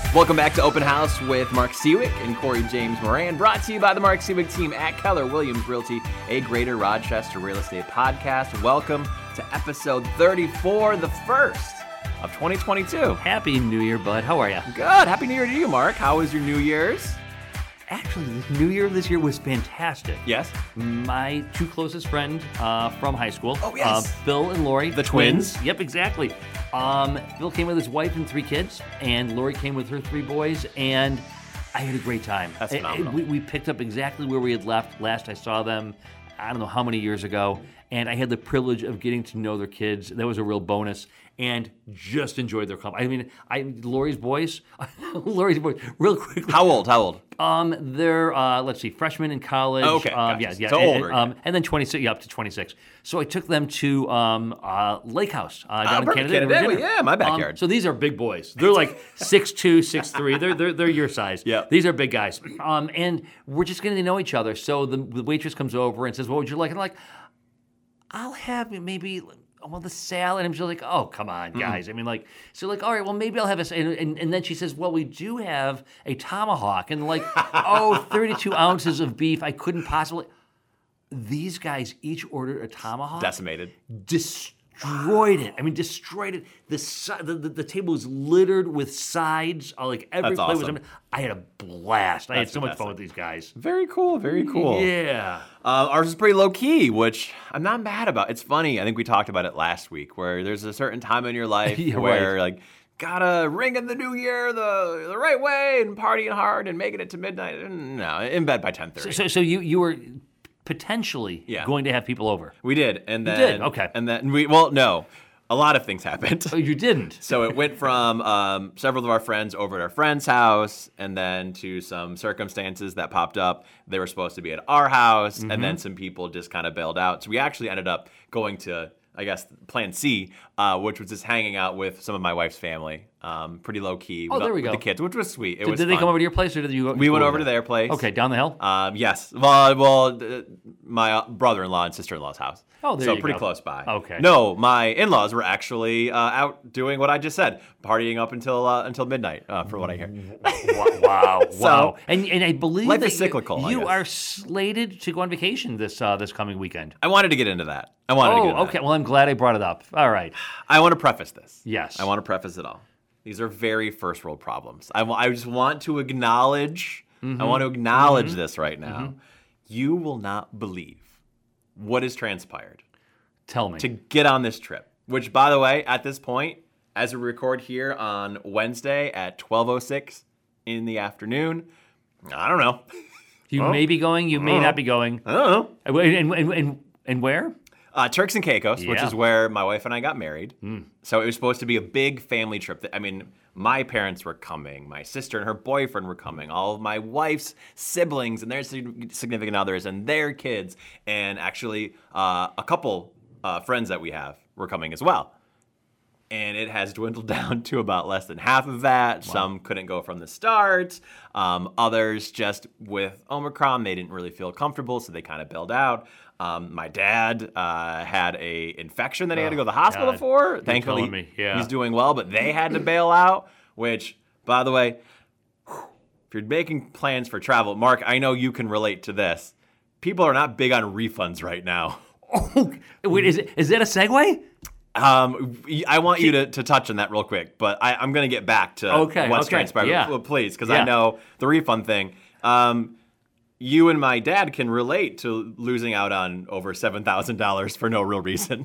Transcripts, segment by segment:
Welcome back to Open House with Mark Sewick and Corey James Moran, brought to you by the Mark Sewick team at Keller Williams Realty, a Greater Rochester real estate podcast. Welcome to episode 34, the first of 2022. Happy New Year, bud. How are you? Good. Happy New Year to you, Mark. How was your New Year's? Actually, the New Year this year was fantastic. Yes. My two closest friends from high school. Oh, yes. Phil and Lori. The twins. Yep, exactly. Phil came with his wife and 3 kids, and Lori came with her 3 boys, and I had a great time. That's phenomenal. We picked up exactly where we had left last I saw them, I don't know how many years ago, and I had the privilege of getting to know their kids. That was a real bonus, and just enjoyed their company. I mean, Lori's boys, real quickly. How old? They're let's see, freshmen in college. Okay, gotcha. Yeah. So older. And then 26, up to 26. So I took them to Lake House down in Canada. Yeah, my backyard. So these are big boys. They're like 6'2", 6'3". They're your size. Yeah. These are big guys. And we're just getting to know each other. So the waitress comes over and says, "What would you like?" And I'm like, "I'll have maybe." Well, the salad, and I'm just like, oh, come on, guys. I mean, like, so like, all right, well, maybe I'll have a, and then she says, well, we do have a tomahawk, and like, 32 ounces of beef. I couldn't possibly. These guys each ordered a tomahawk. Decimated. Destroyed it. I mean, destroyed it. The table was littered with sides. Like every That's plate awesome. was. I had a blast. I had so much fun fantastic. with these guys. Very cool. Yeah. Ours is pretty low key, which I'm not mad about. It's funny. I think we talked about it last week, where there's a certain time in your life Yeah, where right. like gotta ring in the new year the right way and partying hard and making it to midnight. No, in bed by 10:30. So you were potentially going to have people over. We did, and then did? Okay. and then no, a lot of things happened. Oh, you didn't. So it went from several of our friends over at our friend's house, and then to some circumstances that popped up. They were supposed to be at our house, and then some people just kind of bailed out. So we actually ended up going to, I guess, Plan C, which was just hanging out with some of my wife's family. Pretty low key. Oh, there we with go. the kids, which was sweet. Did they come over to your place, or did you? We went over to their place. Okay, down the hill. Yes. Well, my brother-in-law and sister-in-law's house. Oh, there so you pretty go. close by. Okay. No, my in-laws were actually out doing what I just said, partying up until midnight, for what I hear. Wow. And I believe life that is cyclical, I you guess. are slated to go on vacation this coming weekend. I wanted to get into that. Okay. Well, I'm glad I brought it up. All right. I want to preface this. Yes. I want to preface it all. These are very first world problems. I just want to acknowledge. I want to acknowledge this right now. You will not believe what has transpired Tell me. to get on this trip. Which, by the way, at this point, as we record here on Wednesday at 12:06 in the afternoon, I don't know. You may be going. You may not be going. I don't know. And where? Turks and Caicos, which Yeah. is where my wife and I got married. So it was supposed to be a big family trip. I mean, my parents were coming. My sister and her boyfriend were coming. All of my wife's siblings and their significant others and their kids. And actually, a couple friends that we have were coming as well. And it has dwindled down to about less than half of that. Wow. Some couldn't go from the start. Others just with Omicron, they didn't really feel comfortable, so they kind of bailed out. My dad had a infection that he had to go to the hospital for. You're Thankfully, telling me. Yeah. he's doing well, but they had to bail out, which, by the way, if you're making plans for travel, Mark, I know you can relate to this. People are not big on refunds right now. Oh, wait, is that a segue? I want you to touch on that real quick, but I'm going to get back to what's transpired. Yeah. Please, because I know the refund thing. You and my dad can relate to losing out on over $7,000 for no real reason.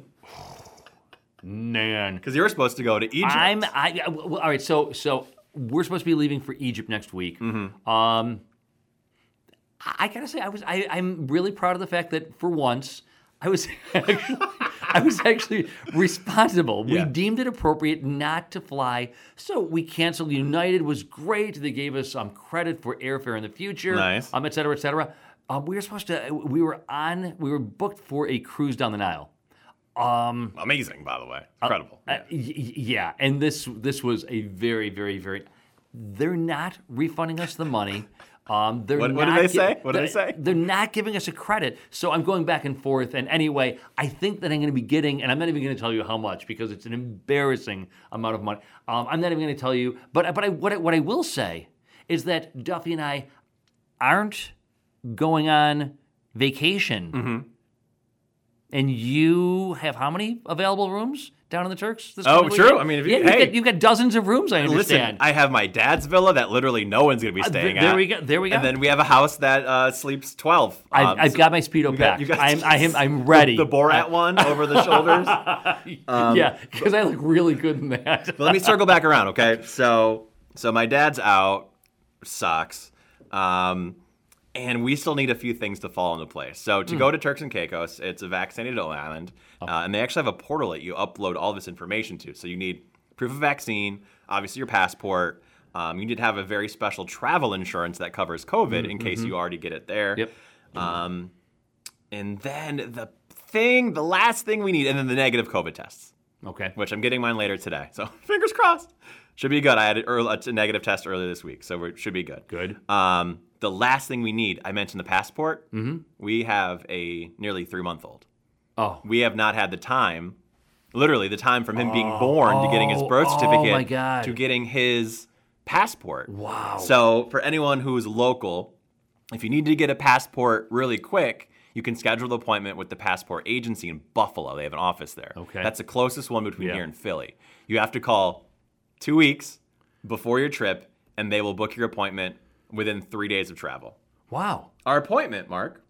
Man. Because you were supposed to go to Egypt. All right, so we're supposed to be leaving for Egypt next week. I gotta say, I'm really proud of the fact that for once I was actually responsible. Yeah. We deemed it appropriate not to fly, so we canceled. United was great. They gave us credit for airfare in the future. Nice. Et cetera, et cetera. We were booked for a cruise down the Nile. Amazing, by the way. Incredible. Yeah, and this was a very, very, very. They're not refunding us the money. They're What not did they say? What did they say? They're not giving us a credit. So I'm going back and forth. And anyway, I think that I'm going to be getting, and I'm not even going to tell you how much because it's an embarrassing amount of money. I'm not even going to tell you. But what I will say is that Duffy and I aren't going on vacation. Mm-hmm. And you have how many available rooms down in the Turks? This Oh, coming true. weekend? I mean, if you've got dozens of rooms. I understand. Listen, I have my dad's villa that literally no one's going to be staying there at. we go. There we go. And then we have a house that sleeps 12. I've got my Speedo packed. you got- I'm ready. The Borat one over the shoulders. Yeah, because I look really good in that. But let me circle back around, okay? So my dad's out, sucks, and we still need a few things to fall into place. So to go to Turks and Caicos, it's a vaccinated island, and they actually have a portal that you upload all this information to. So you need proof of vaccine, obviously your passport. You need to have a very special travel insurance that covers COVID in case you already get it there. Yep. And then the last thing we need, and then the negative COVID tests, Okay. which I'm getting mine later today. So fingers crossed. Should be good. I had a negative test earlier this week, so it should be good. Good. The last thing we need, I mentioned the passport. Mm-hmm. We have a nearly 3-month-old. Oh. We have not had the time, literally the time from him being born to getting his birth certificate my God. to getting his passport. Wow. So for anyone who's local, if you need to get a passport really quick, you can schedule the appointment with the passport agency in Buffalo. They have an office there. Okay. That's the closest one between here and Philly. You have to call 2 weeks before your trip, and they will book your appointment within 3 days of travel. Wow. Our appointment, Mark,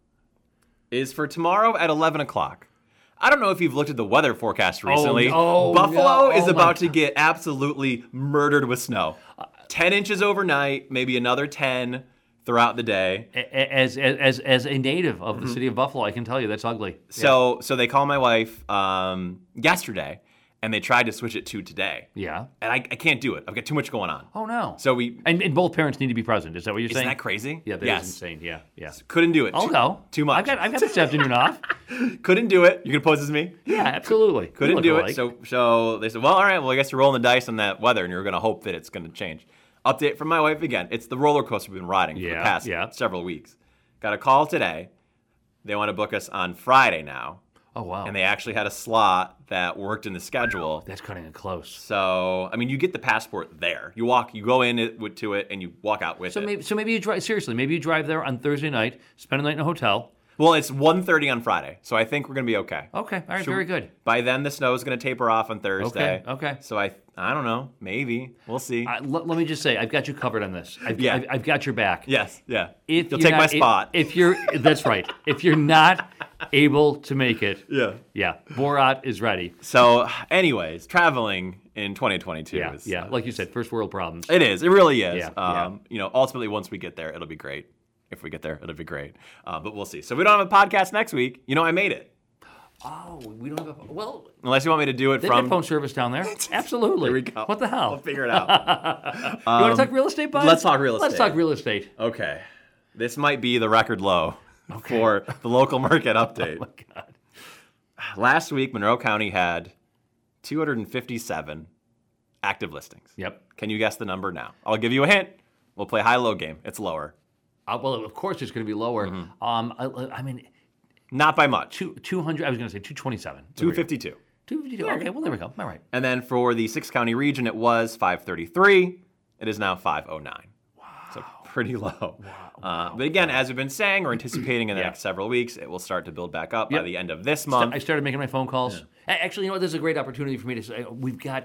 is for tomorrow at 11 o'clock. I don't know if you've looked at the weather forecast recently. Buffalo is about to get absolutely murdered with snow. 10 inches overnight, maybe another 10 throughout the day. As a native of the city of Buffalo, I can tell you that's ugly. So they called my wife yesterday, and they tried to switch it to today. Yeah. And I can't do it. I've got too much going on. Oh no. So we... And both parents need to be present. Is that what you're Isn't saying? that crazy? Yeah, that is insane. Yeah. Couldn't do it. I'll go. Too much. I've got this afternoon off. Couldn't do it. You can pose as me? Yeah, absolutely. Couldn't do it. So they said, well, all right, well, I guess you're rolling the dice on that weather, and you're going to hope that it's going to change. Update from my wife again. It's the roller coaster we've been riding for the past several weeks. Got a call today. They want to book us on Friday now. Oh, wow. And they actually had a slot that worked in the schedule. That's cutting it close. So, I mean, you get the passport there. You go in to it, and you walk out with it. So maybe you drive, seriously, maybe you drive there on Thursday night, spend a night in a hotel. Well, it's 1:30 on Friday, so I think we're going to be okay. Okay, all right, very good. By then, the snow is going to taper off on Thursday. Okay. So I don't know, maybe. We'll see. Let me just say, I've got you covered on this. I've got your back. Yes, yeah. If You'll you're take my spot. That's right. If you're not able to make it, yeah. Borat is ready. So, anyways, traveling in 2022 is... Yeah, like you said, first world problems. It is. It really is. Yeah. Ultimately, once we get there, it'll be great. If we get there, it'll be great. But we'll see. So we don't have a podcast next week. I made it. Oh, we don't have a... Well... Unless you want me to do it They've from... got phone service down there. Absolutely. There we go. What the hell? We'll figure it out. You want to talk real estate, bud? Let's talk real estate. Let's talk real estate. Okay. This might be the record low for the local market update. Oh, my God. Last week, Monroe County had 257 active listings. Yep. Can you guess the number now? I'll give you a hint. We'll play high-low game. It's lower. Well, of course it's going to be lower. I mean... Not by much. 200, I was going to say 227. 252. 252, okay, well, there we go. All right. And then for the 6-county region, it was 533. It is now 509. Wow. So pretty low. Wow. But again, as we've been saying, we're anticipating in the next several weeks, it will start to build back up by the end of this month. I started making my phone calls. Yeah. Actually, you know what? This is a great opportunity for me to say, we've got...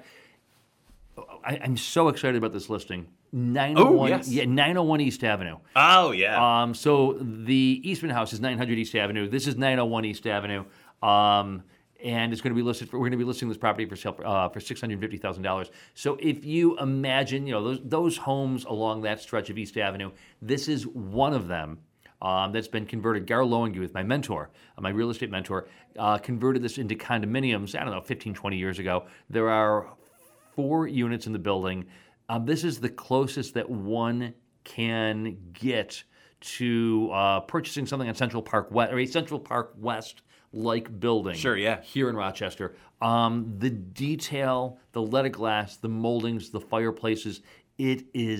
I'm so excited about this listing. 901 East Avenue. Oh, yeah. So the Eastman House is 900 East Avenue. This is 901 East Avenue. And it's going to be listed we're going to be listing this property for sale for $650,000. So if you imagine, those homes along that stretch of East Avenue, this is one of them. That's been converted. Gar Lowenguth, my mentor, my real estate mentor, converted this into condominiums, 15, 20 years ago. There are 4 units in the building. This is the closest that one can get to purchasing something on Central Park West, or a Central Park West-like building. Sure, yeah. Here in Rochester. The detail, the leaded glass, the moldings, the fireplaces, it is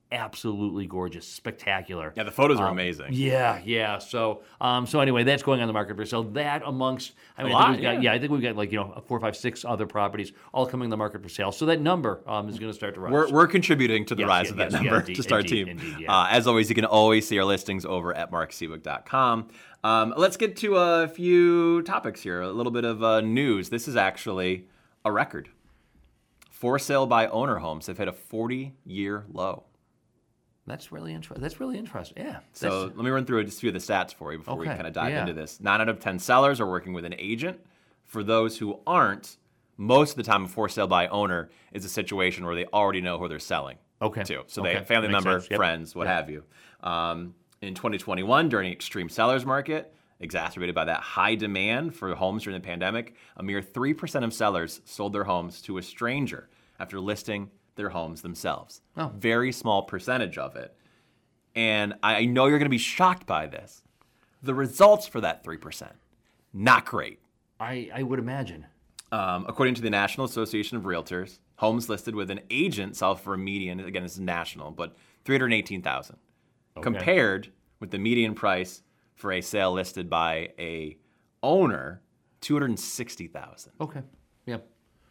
absolutely gorgeous, spectacular. Yeah, the photos are amazing. Yeah. So anyway, that's going on the market for sale. That amongst, I mean, I think we've got like 4, 5, 6 other properties all coming on the market for sale. So that number is going to start to rise. We're contributing to the rise of that number, indeed, just our team. Indeed, as always, you can always see our listings over at markseawick.com. Let's get to a few topics here. A little bit of news. This is actually a record. For sale by owner homes have hit a 40-year low. That's really interesting. Yeah. So let me run through just a few of the stats for you before we Okay, kind of dive yeah. into this. 9 out of 10 sellers are working with an agent. For those who aren't, most of the time a for sale by owner is a situation where they already know who they're selling to. So they have family Makes member, sense. Yep. friends, what have you. In 2021, during an extreme seller's market, exacerbated by that high demand for homes during the pandemic, a mere 3% of sellers sold their homes to a stranger after listing their homes themselves. Oh. Very small percentage of it. And I know you're going to be shocked by this. The results for that 3%, not great. I would imagine. According to the National Association of Realtors, homes listed with an agent sell for a median, again, this is national, but $318,000. Okay. Compared with the median price for a sale listed by a owner, $260,000. Okay. Yeah.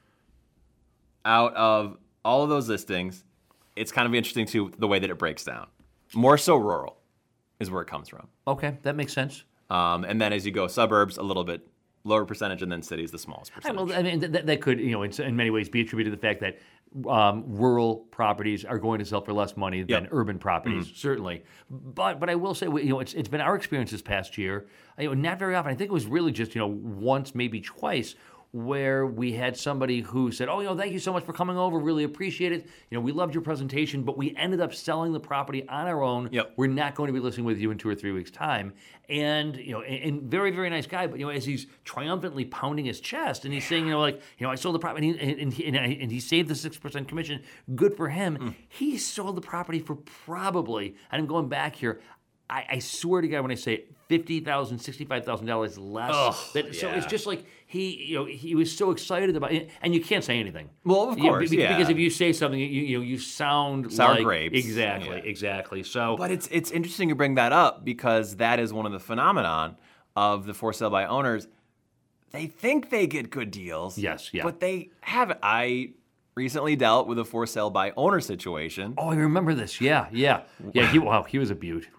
Out of all of those listings, it's kind of interesting too the way that it breaks down. More so rural is where it comes from. Okay, that makes sense. And then as you go suburbs, a little bit lower percentage, and then cities, the smallest percentage. Well, I mean, that could, in many ways be attributed to the fact that rural properties are going to sell for less money than urban properties, certainly. But I will say, it's been our experience this past year. Not very often. I think it was really just once, maybe twice, where we had somebody who said, thank you so much for coming over, really appreciate it. We loved your presentation, but we ended up selling the property on our own. Yep. We're not going to be listing with you in 2 or 3 weeks' time. And, and very, very nice guy, but, as he's triumphantly pounding his chest and he's saying, I sold the property and he saved the 6% commission, good for him. He sold the property for probably, and I'm going back here, I swear to God when I say it, $50,000, $65,000 less. So it's just like he was so excited about it, and you can't say anything. Well, of course, because if you say something, you sound sour like grapes. Exactly. So, but it's interesting you bring that up because that is one of the phenomenon of the for sale by owners. They think they get good deals, but they haven't. I recently dealt with a for sale by owner situation. Oh, I remember this. Yeah. He was a beaut.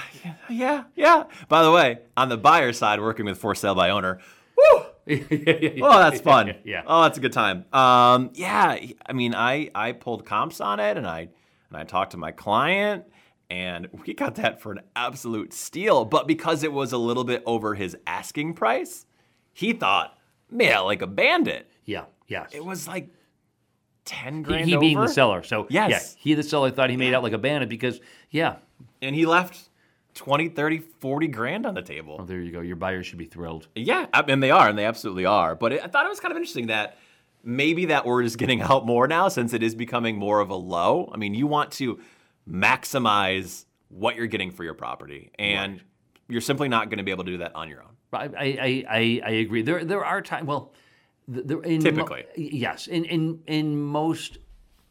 Yeah. By the way, on the buyer side, working with for sale by owner, woo! Oh, that's fun. Yeah. Oh, that's a good time. I mean, I pulled comps on it, and I talked to my client, and we got that for an absolute steal. But because it was a little bit over his asking price, he thought, man, like a bandit. Yeah. Yes. It was like 10 grand he over. being the seller. So yes. He the seller thought he made out like a bandit because and he left 20, 30, 40 grand on the table. Oh, there you go. Your buyers should be thrilled. Yeah, and they are, and they absolutely are. But I thought it was kind of interesting that maybe that word is getting out more now since it is becoming more of a low. I mean, you want to maximize what you're getting for your property, and you're simply not going to be able to do that on your own. I agree. There are times. Well, typically, yes. In most,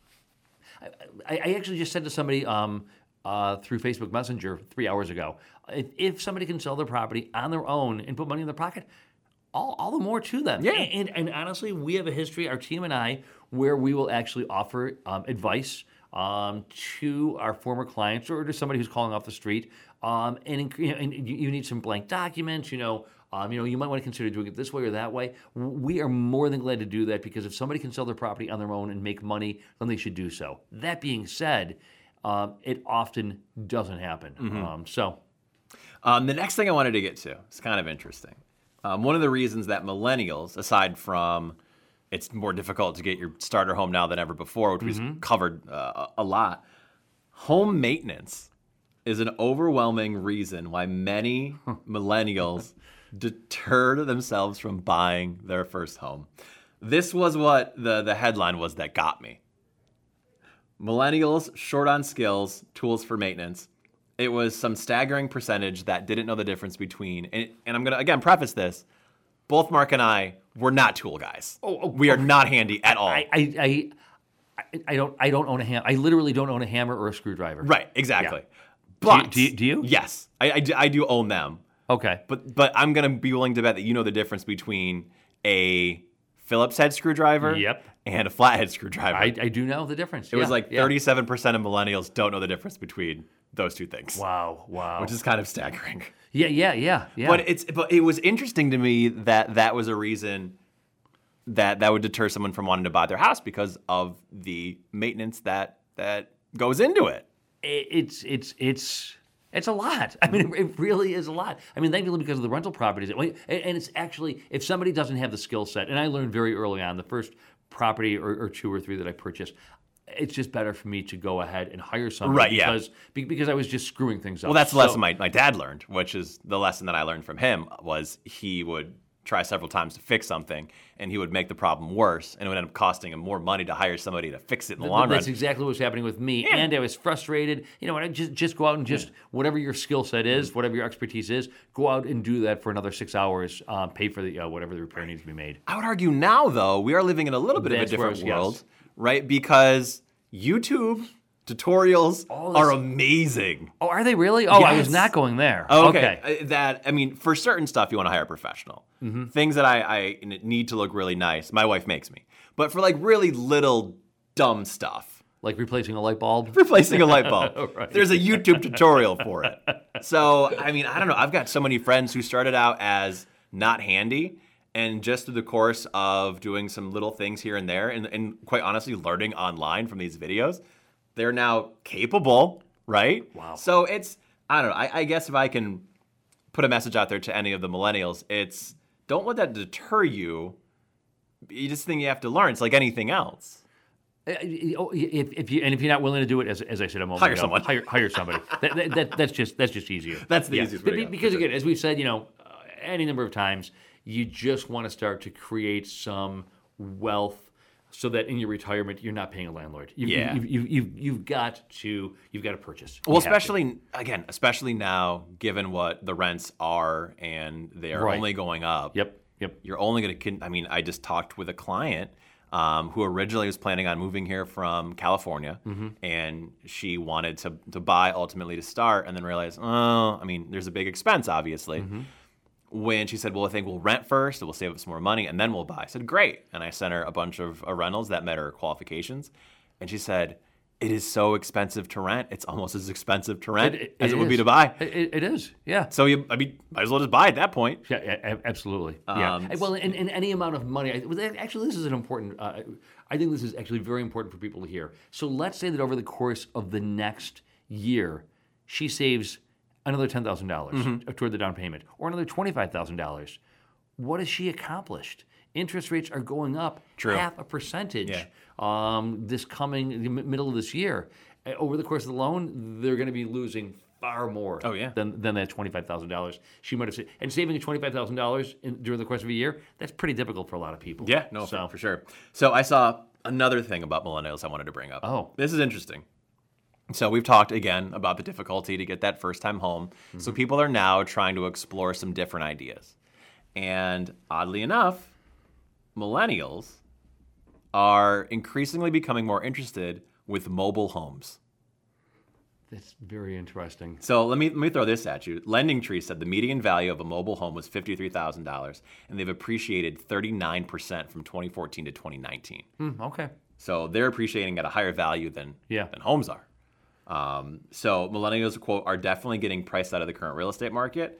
I actually just said to somebody through Facebook Messenger 3 hours ago, if somebody can sell their property on their own and put money in their pocket, all the more to them. Yeah. And honestly, we have a history, our team and I, where we will actually offer advice to our former clients or to somebody who's calling off the street. And you need some blank documents, you might want to consider doing it this way or that way. We are more than glad to do that because if somebody can sell their property on their own and make money, then they should do so. That being said, it often doesn't happen. The next thing I wanted to get to is kind of interesting. One of the reasons that millennials, aside from it's more difficult to get your starter home now than ever before, which we've covered a lot, home maintenance is an overwhelming reason why many millennials deter themselves from buying their first home. This was what the headline was that got me. Millennials short on skills, tools for maintenance. It was some staggering percentage that didn't know the difference between, and I'm going to, again, preface this. Both Mark and I were not tool guys. We are not handy at all. I don't own a hammer. I literally don't own a hammer or a screwdriver. Right, exactly. Yeah. But Do you? Yes, I do own them. Okay. But I'm gonna be willing to bet that you know the difference between a Phillips head screwdriver Yep. and a flathead screwdriver. I do know the difference. It was like 37% of millennials don't know the difference between those two things. Wow. Which is kind of staggering. Yeah. But it was interesting to me that was a reason that would deter someone from wanting to buy their house because of the maintenance that goes into it. It's a lot. I mean, it really is a lot. I mean, thankfully because of the rental properties, and it's actually, if somebody doesn't have the skill set, and I learned very early on, the first property or two or three that I purchased, it's just better for me to go ahead and hire somebody, right? Because I was just screwing things up. Well, that's the lesson my dad learned, which is the lesson that I learned from him was he would try several times to fix something, and he would make the problem worse, and it would end up costing him more money to hire somebody to fix it in the long run. That's exactly what was happening with me, and I was frustrated. You know, and I just go out and whatever your skill set is, whatever your expertise is, go out and do that for another 6 hours. Pay for the whatever the repair needs to be made. I would argue now, though, we are living in a little bit of a different world, right? Because YouTube tutorials are amazing. Oh, are they really? Oh, yes. I was not going there. Oh, okay. For certain stuff, you want to hire a professional. Mm-hmm. Things that I need to look really nice, my wife makes me. But for like really little dumb stuff. Like replacing a light bulb? Replacing a light bulb. Right. There's a YouTube tutorial for it. So, I don't know. I've got so many friends who started out as not handy, and just through the course of doing some little things here and there, and quite honestly, learning online from these videos, they're now capable, right? Wow. So it's, I don't know, I guess if I can put a message out there to any of the millennials, it's don't let that deter you. You just think you have to learn. It's like anything else. If you're not willing to do it, as I said a moment hire ago, someone. Hire somebody. That's just easier. That's the easiest way to go. Because again, as we've said, any number of times, you just want to start to create some wealth so that in your retirement you're not paying a landlord. You've got to purchase. Well, especially now, given what the rents are and they are only going up. Yep. You're only going to. I just talked with a client who originally was planning on moving here from California, and she wanted to buy ultimately to start, and then realized, there's a big expense, obviously. When she said, well, I think we'll rent first, and we'll save up some more money, and then we'll buy. I said, great. And I sent her a bunch of rentals that met her qualifications. And she said, it is so expensive to rent. It's almost as expensive to rent as it would be to buy. It is, yeah. So, might as well just buy at that point. Yeah, absolutely. Well, in any amount of money, actually, this is an important, I think this is actually very important for people to hear. So let's say that over the course of the next year, she saves another $10,000 toward the down payment, or another $25,000. What has she accomplished? Interest rates are going up half a percentage this coming middle of this year. Over the course of the loan, they're going to be losing far more than that $25,000 she might have saved. And saving $25,000 during the course of a year, that's pretty difficult for a lot of people. Yeah, for sure. So I saw another thing about millennials I wanted to bring up. Oh. This is interesting. So we've talked again about the difficulty to get that first-time home. So people are now trying to explore some different ideas. And oddly enough, millennials are increasingly becoming more interested with mobile homes. That's very interesting. So let me throw this at you. LendingTree said the median value of a mobile home was $53,000, and they've appreciated 39% from 2014 to 2019. Okay. So they're appreciating at a higher value than homes are. So millennials, quote, are definitely getting priced out of the current real estate market.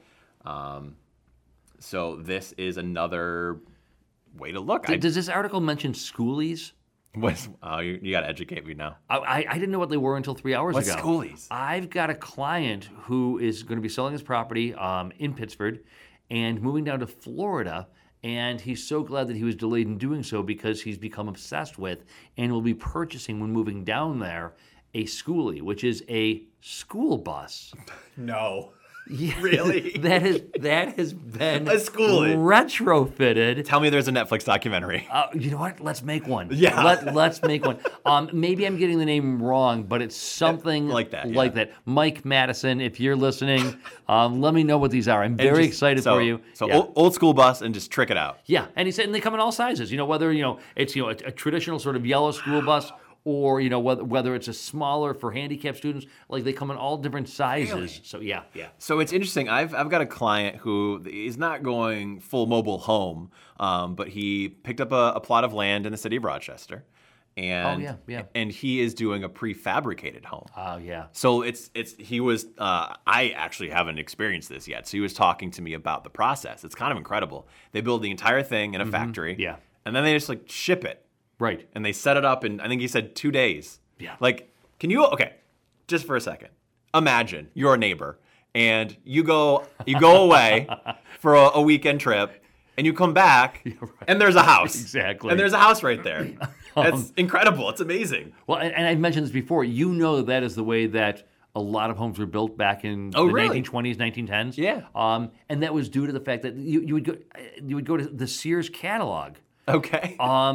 So this is another way to look. Does this article mention schoolies? You got to educate me now. I didn't know what they were until 3 hours ago. What's schoolies? I've got a client who is going to be selling his property in Pittsburgh and moving down to Florida. And he's so glad that he was delayed in doing so because he's become obsessed with and will be purchasing when moving down there a schoolie, which is a school bus. No. Yeah, really? That has been a schoolie retrofitted. Tell me there's a Netflix documentary. You know what? Let's make one. Yeah. Let's make one. Maybe I'm getting the name wrong, but it's something like that. Like that. Mike Madison, if you're listening, let me know what these are. I'm very excited for you. So old school bus and just trick it out. Yeah, and he said, and they come in all sizes. Whether it's a traditional sort of yellow school bus, or whether it's a smaller for handicapped students, like they come in all different sizes. Really? So yeah. So it's interesting. I've got a client who is not going full mobile home, but he picked up a plot of land in the city of Rochester, and and he is doing a prefabricated home. Oh yeah. So he was. I actually haven't experienced this yet. So he was talking to me about the process. It's kind of incredible. They build the entire thing in a factory, and then they just like ship it. Right. And they set it up in, I think he said 2 days. Yeah. Like, okay, just for a second. Imagine you're a neighbor and you go away for a weekend trip and you come back and there's a house. Exactly. And there's a house right there. It's incredible. It's amazing. Well, and I've mentioned this before. That is the way that a lot of homes were built back in the really? 1920s, 1910s. Yeah. And that was due to the fact that you would go to the Sears catalog. Okay.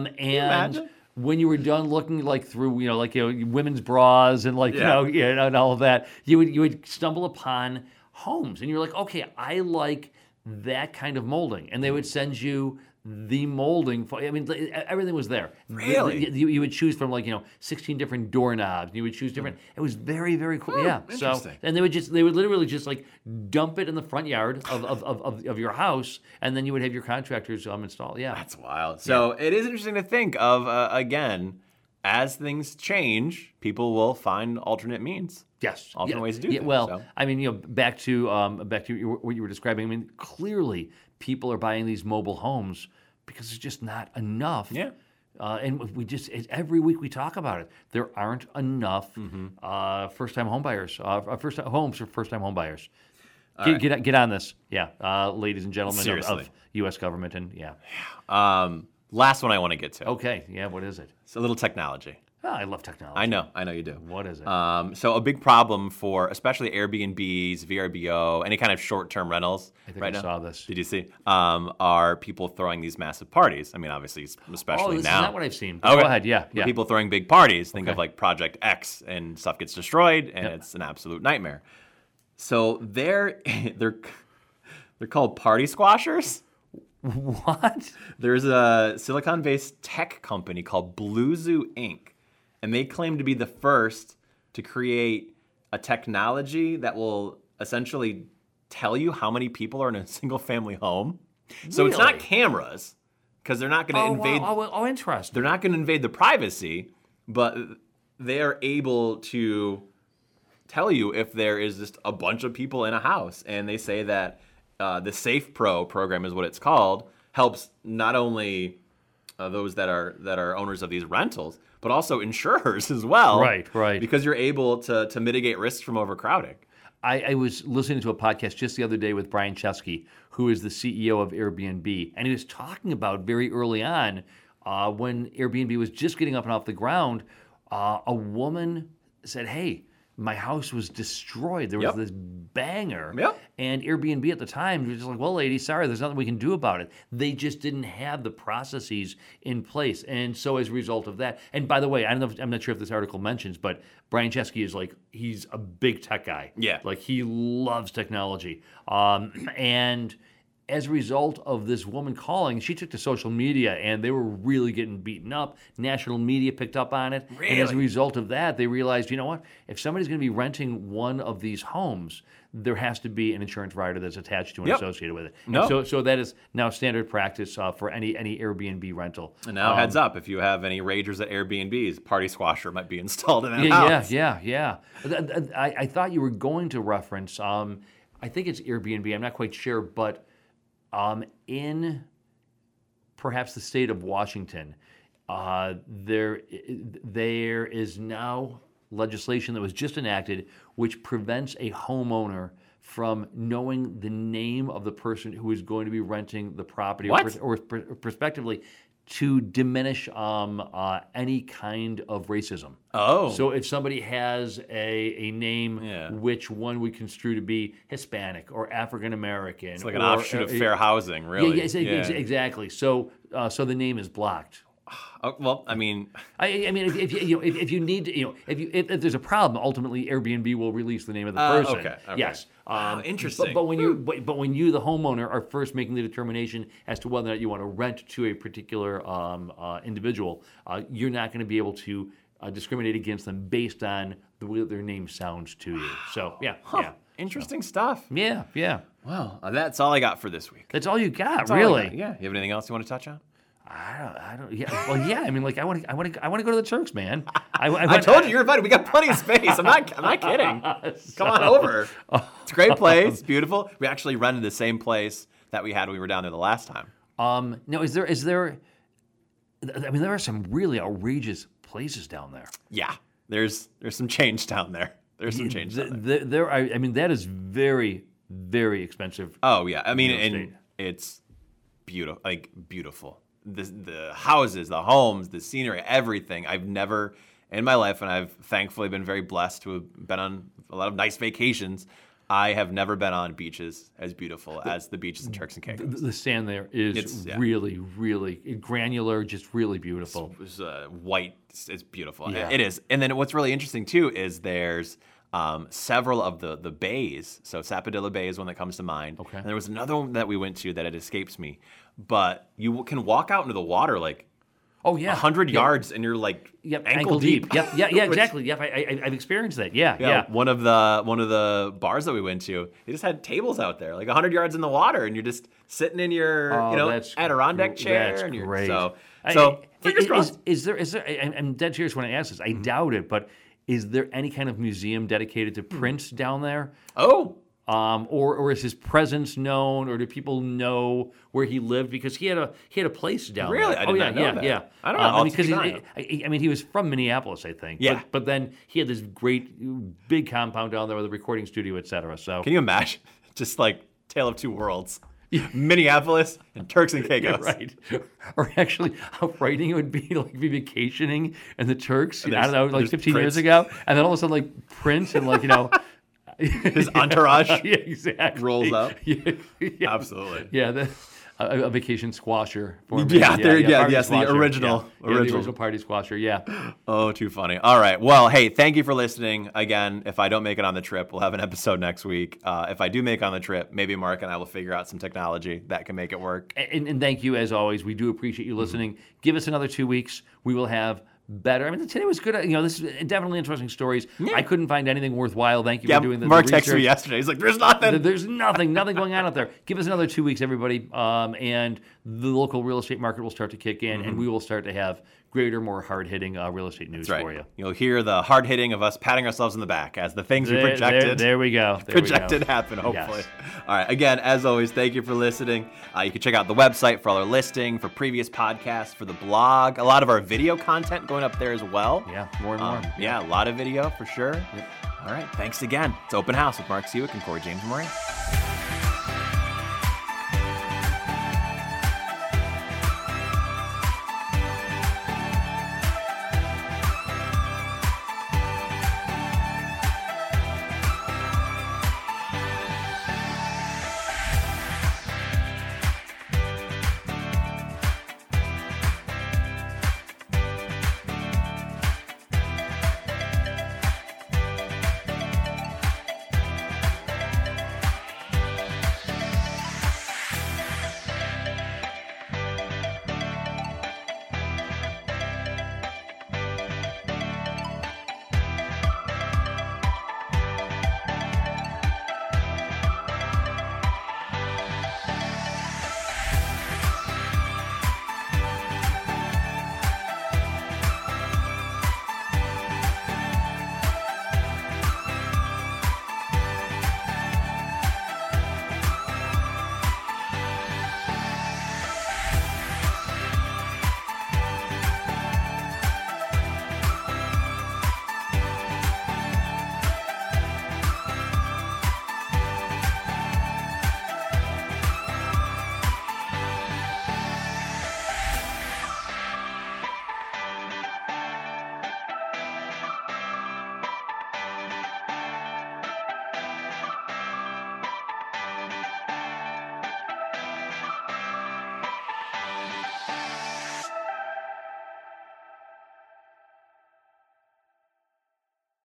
And when you were done looking like through, women's bras and and all of that, you would stumble upon homes, and you're like, okay, I like that kind of molding, and they would send you the molding. Everything was there. Really? You would choose from 16 different doorknobs. You would choose different. It was very, very cool. Yeah. Interesting. So and they would literally just like dump it in the front yard of your house, and then you would have your contractors install. Yeah. That's wild. So it is interesting to think of again, as things change, people will find alternate means. Yes, alternate ways to do things. Well, so. Back to what you were describing. I mean, clearly people are buying these mobile homes because there's just not enough. Yeah. And every week we talk about it. There aren't enough first-time home buyers, homes for first-time home buyers. Get on this, ladies and gentlemen of U.S. government, and last one I want to get to. Okay, what is it? It's a little technology. Oh, I love technology. I know you do. What is it? So a big problem for especially Airbnbs, VRBO, any kind of short-term rentals. I think I saw this. Did you see? Are people throwing these massive parties? I mean, obviously, especially this now. is not what I've seen. Okay. Go ahead. Yeah. People throwing big parties. Think of like Project X, and stuff gets destroyed, and it's an absolute nightmare. So they're called party squashers. What? There's a Silicon-based tech company called Bluezoo Inc. And they claim to be the first to create a technology that will essentially tell you how many people are in a single-family home. So It's not cameras, because they're not going to invade. Oh, interesting. They're not going to invade the privacy, but they are able to tell you if there is just a bunch of people in a house. And they say that the Safe Pro program is what it's called, helps not only those that are owners of these rentals, but also insurers as well. Right. Because you're able to mitigate risks from overcrowding. I was listening to a podcast just the other day with Brian Chesky, who is the CEO of Airbnb, and he was talking about very early on when Airbnb was just getting up and off the ground, a woman said, hey, my house was destroyed. There was this banger. And Airbnb at the time was just like, well, lady, sorry, there's nothing we can do about it. They just didn't have the processes in place. And so as a result of that, and by the way, I'm not sure if this article mentions, but Brian Chesky is he's a big tech guy. Yeah. He loves technology. And as a result of this woman calling, she took to social media, and they were really getting beaten up. National media picked up on it. Really? And as a result of that, they realized, you know what? If somebody's going to be renting one of these homes, there has to be an insurance rider that's attached to and associated with it. And so that is now standard practice for any Airbnb rental. And now heads up, if you have any ragers at Airbnbs, Party Squasher might be installed in that house. Yeah. I thought you were going to reference, I think it's Airbnb, I'm not quite sure, but in perhaps the state of Washington, there is now legislation that was just enacted which prevents a homeowner from knowing the name of the person who is going to be renting the property or prospectively to diminish any kind of racism. Oh. So if somebody has a name which one would construe to be Hispanic or African American. It's like an offshoot of fair housing, really. Exactly. So the name is blocked. Well, I mean, if you need to, if there's a problem, ultimately Airbnb will release the name of the person. Okay. Yes. Interesting. But when you, the homeowner, are first making the determination as to whether or not you want to rent to a particular individual, you're not going to be able to discriminate against them based on the way that their name sounds to you. So, yeah. Interesting stuff. Yeah. Well, that's all I got for this week. That's all you got, That's all I really? got. Yeah. You have anything else you want to touch on? I don't. Yeah. Well, yeah. I mean, like, I want to go to the Turks, man. I told you you're invited. We got plenty of space. I'm not kidding. Come on over. It's a great place. Beautiful. We actually rented the same place that we had when we were down there the last time. Now, is there? I mean, there are some really outrageous places down there. Yeah. There's some change down there. There's some change down there. I mean, that is very, very expensive. Oh yeah. I mean, real estate. and it's beautiful. Like beautiful. The houses, the homes, the scenery, everything. I've never in my life, and I've thankfully been very blessed to have been on a lot of nice vacations. I have never been on beaches as beautiful as the beaches in Turks and Caicos. The sand there is really, really granular, just really beautiful. It's white. It's beautiful. Yeah. It is. And then what's really interesting too is there's several of the bays. So Sapodilla Bay is one that comes to mind. Okay. And there was another one that we went to that it escapes me. But you can walk out into the water like 100 yards and you're like ankle deep. Yep. Yeah. Exactly. Yep. I've experienced that. Yeah. One of the bars that we went to, they just had tables out there, like 100 yards in the water, and you're just sitting in your Adirondack chair. That's and you're, great. So fingers crossed. Is there? I'm dead serious when I ask this. I doubt it, but is there any kind of museum dedicated to Prince down there? Oh. Or is his presence known, or do people know where he lived? Because he had a place down there. Really? I did not know that. Yeah. I don't know. Because he was from Minneapolis, I think. Yeah. But then he had this great big compound down there with a recording studio, et cetera. So can you imagine? Just like Tale of Two Worlds. Minneapolis and Turks and Caicos. Yeah, right. Or actually, how frightening it would be to like be vacationing in the Turks. I don't know, like 15 years ago, and then all of a sudden, like Prince and his entourage yeah, exactly. rolls up. Yeah. Absolutely. Yeah, a vacation squasher. Yes, the original. The original party squasher, yeah. Oh, too funny. All right. Well, hey, thank you for listening. Again, if I don't make it on the trip, we'll have an episode next week. If I do make it on the trip, maybe Mark and I will figure out some technology that can make it work. And thank you, as always. We do appreciate you listening. Give us another 2 weeks. We will have better. I mean, today was good. This is definitely interesting stories. Yeah. I couldn't find anything worthwhile. Thank you for doing the Mark research. texted me yesterday. He's like, there's nothing. There's nothing going on out there. Give us another 2 weeks, everybody, and the local real estate market will start to kick in, and we will start to have greater, more hard-hitting real estate news for you. You'll hear the hard-hitting of us patting ourselves in the back as the things we projected. There we go. Projected happen, hopefully. Yes. All right. Again, as always, thank you for listening. You can check out the website for all our listing, for previous podcasts, for the blog. A lot of our video content going up there as well. Yeah, more and more. Yeah, a lot of video for sure. Yep. All right. Thanks again. It's Open House with Mark Sewick and Corey James Moran.